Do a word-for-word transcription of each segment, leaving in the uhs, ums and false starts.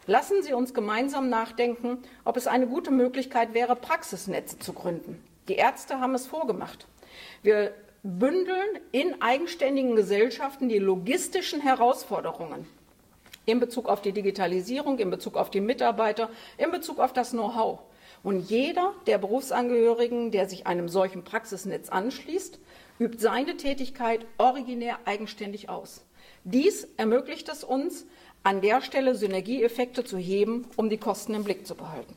Lassen Sie uns gemeinsam nachdenken, ob es eine gute Möglichkeit wäre, Praxisnetze zu gründen. Die Ärzte haben es vorgemacht. Wir bündeln in eigenständigen Gesellschaften die logistischen Herausforderungen in Bezug auf die Digitalisierung, in Bezug auf die Mitarbeiter, in Bezug auf das Know-how. Und jeder der Berufsangehörigen, der sich einem solchen Praxisnetz anschließt, übt seine Tätigkeit originär eigenständig aus. Dies ermöglicht es uns, an der Stelle Synergieeffekte zu heben, um die Kosten im Blick zu behalten.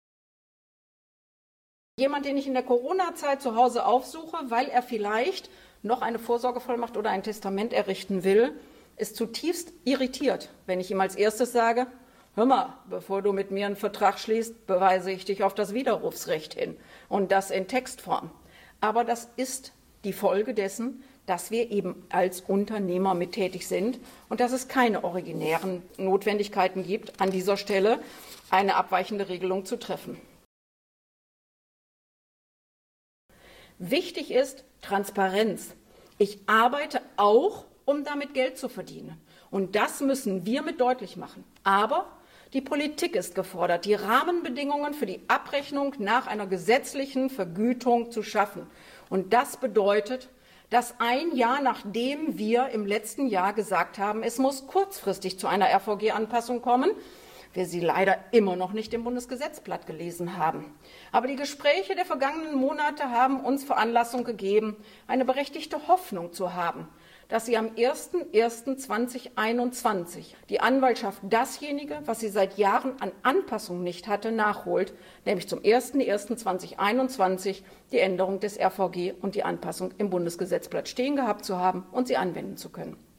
Jemand, den ich in der Corona-Zeit zu Hause aufsuche, weil er vielleicht noch eine Vorsorgevollmacht oder ein Testament errichten will, ist zutiefst irritiert, wenn ich ihm als erstes sage: Hör mal, bevor du mit mir einen Vertrag schließt, beweise ich dich auf das Widerrufsrecht hin, und das in Textform. Aber das ist die Folge dessen, dass wir eben als Unternehmer mit tätig sind und dass es keine originären Notwendigkeiten gibt, an dieser Stelle eine abweichende Regelung zu treffen. Wichtig ist Transparenz. Ich arbeite auch, um damit Geld zu verdienen. Und das müssen wir mit deutlich machen. Aber die Politik ist gefordert, die Rahmenbedingungen für die Abrechnung nach einer gesetzlichen Vergütung zu schaffen. Und das bedeutet, dass ein Jahr nachdem wir im letzten Jahr gesagt haben, es muss kurzfristig zu einer R V G-Anpassung kommen, wir sie leider immer noch nicht im Bundesgesetzblatt gelesen haben. Aber die Gespräche der vergangenen Monate haben uns Veranlassung gegeben, eine berechtigte Hoffnung zu haben, dass sie am erster erster zweitausendeinundzwanzig die Anwaltschaft dasjenige, was sie seit Jahren an Anpassung nicht hatte, nachholt, nämlich zum erster erster zweitausendeinundzwanzig die Änderung des R V G und die Anpassung im Bundesgesetzblatt stehen gehabt zu haben und sie anwenden zu können.